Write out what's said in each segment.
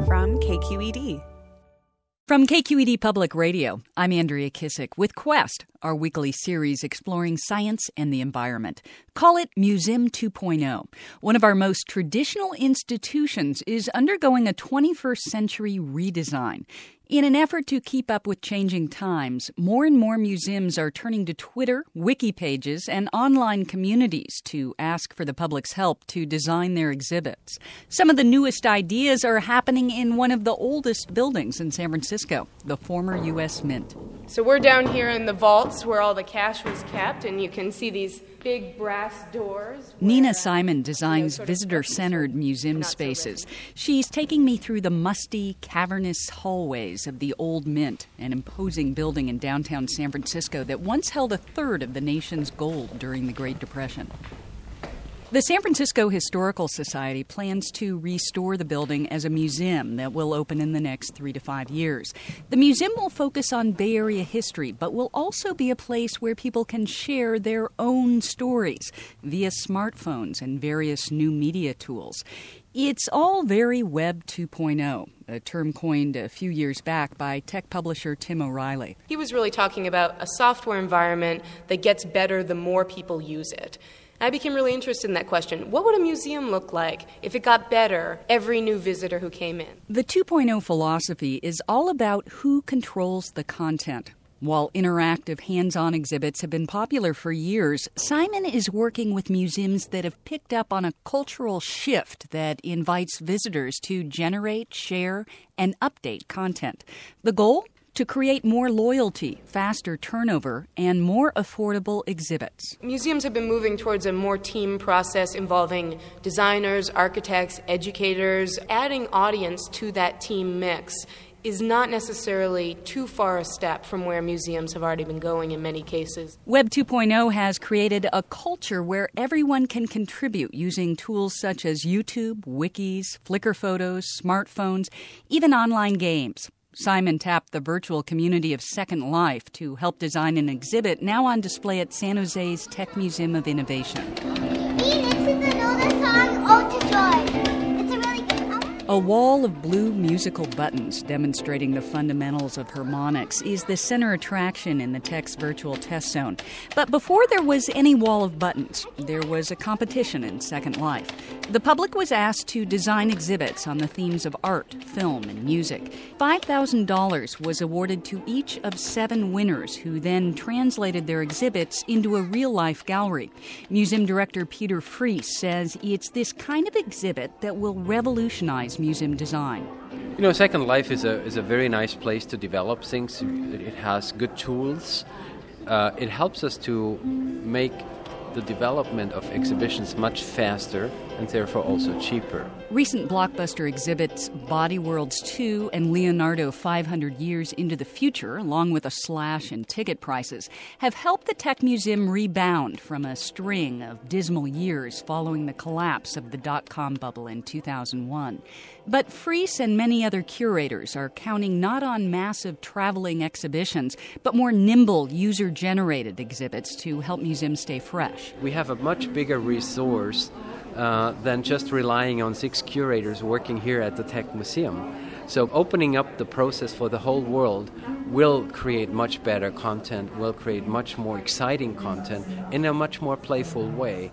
from KQED. From KQED Public Radio, I'm Andrea Kissick with Quest, our weekly series exploring science and the environment. Call it Museum 2.0. One of our most traditional institutions is undergoing a 21st century redesign. In an effort to keep up with changing times, more and more museums are turning to Twitter, wiki pages, and online communities to ask for the public's help to design their exhibits. Some of the newest ideas are happening in one of the oldest buildings in San Francisco, the former U.S. Mint. So we're down here in the vaults where all the cash was kept, and you can see these big brass doors. Nina Simon designs visitor-centered museum spaces. She's taking me through the musty, cavernous hallways of the Old Mint, an imposing building in downtown San Francisco that once held a third of the nation's gold during the Great Depression. The San Francisco Historical Society plans to restore the building as a museum that will open in the next 3 to 5 years. The museum will focus on Bay Area history, but will also be a place where people can share their own stories via smartphones and various new media tools. It's all very Web 2.0, a term coined a few years back by tech publisher Tim O'Reilly. He was really talking about a software environment that gets better the more people use it. I became really interested in that question. What would a museum look like if it got better every new visitor who came in? The 2.0 philosophy is all about who controls the content. While interactive hands-on exhibits have been popular for years, Simon is working with museums that have picked up on a cultural shift that invites visitors to generate, share, and update content. The goal? To create more loyalty, faster turnover, and more affordable exhibits. Museums have been moving towards a more team process involving designers, architects, educators. Adding audience to that team mix is not necessarily too far a step from where museums have already been going in many cases. Web 2.0 has created a culture where everyone can contribute using tools such as YouTube, wikis, Flickr photos, smartphones, even online games. Simon tapped the virtual community of Second Life to help design an exhibit now on display at San Jose's Tech Museum of Innovation. This is another song, Ode to Joy. It's a really good song. A wall of blue musical buttons demonstrating the fundamentals of harmonics is the center attraction in the Tech's virtual test zone. But before there was any wall of buttons, there was a competition in Second Life. The public was asked to design exhibits on the themes of art, film, and music. $5,000 was awarded to each of 7 winners who then translated their exhibits into a real-life gallery. Museum director Peter Fries says it's this kind of exhibit that will revolutionize museum design. You know, Second Life is a very nice place to develop things. It has good tools. It helps us to make the development of exhibitions much faster and therefore also cheaper. Recent blockbuster exhibits Body Worlds 2 and Leonardo 500 Years into the Future, along with a slash in ticket prices, have helped the Tech Museum rebound from a string of dismal years following the collapse of the dot-com bubble in 2001. But Fries and many other curators are counting not on massive traveling exhibitions, but more nimble, user-generated exhibits to help museums stay fresh. We have a much bigger resource than just relying on 6 curators working here at the Tech Museum. So opening up the process for the whole world will create much better content, will create much more exciting content in a much more playful way.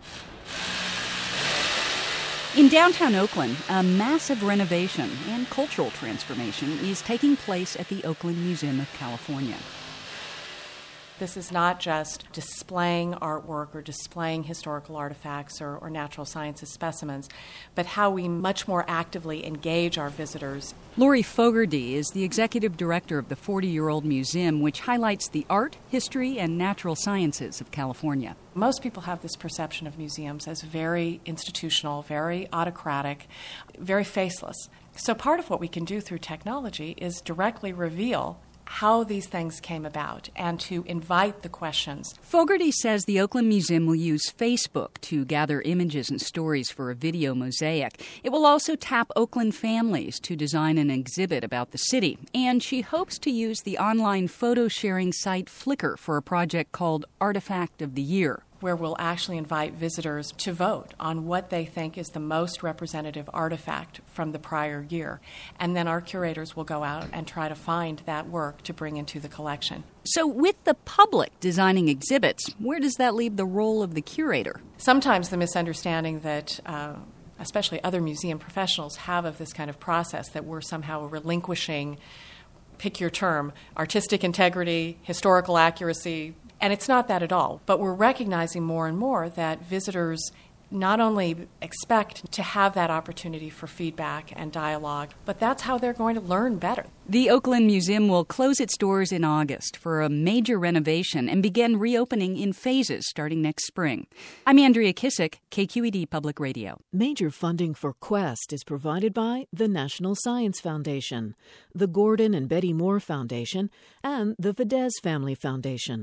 In downtown Oakland, a massive renovation and cultural transformation is taking place at the Oakland Museum of California. This is not just displaying artwork or displaying historical artifacts or natural sciences specimens, but how we much more actively engage our visitors. Lori Fogarty is the executive director of the 40-year-old museum, which highlights the art, history, and natural sciences of California. Most people have this perception of museums as very institutional, very autocratic, very faceless. So part of what we can do through technology is directly reveal how these things came about and to invite the questions. Fogarty says the Oakland Museum will use Facebook to gather images and stories for a video mosaic. It will also tap Oakland families to design an exhibit about the city. And she hopes to use the online photo sharing site Flickr for a project called Artifact of the Year. where we'll actually invite visitors to vote on what they think is the most representative artifact from the prior year. And then our curators will go out and try to find that work to bring into the collection. So with the public designing exhibits, where does that leave the role of the curator? Sometimes the misunderstanding that especially other museum professionals have of this kind of process, that we're somehow relinquishing, pick your term, artistic integrity, historical accuracy, and it's not that at all. But we're recognizing more and more that visitors not only expect to have that opportunity for feedback and dialogue, but that's how they're going to learn better. The Oakland Museum will close its doors in August for a major renovation and begin reopening in phases starting next spring. I'm Andrea Kissick, KQED Public Radio. Major funding for Quest is provided by the National Science Foundation, the Gordon and Betty Moore Foundation, and the Fidesz Family Foundation.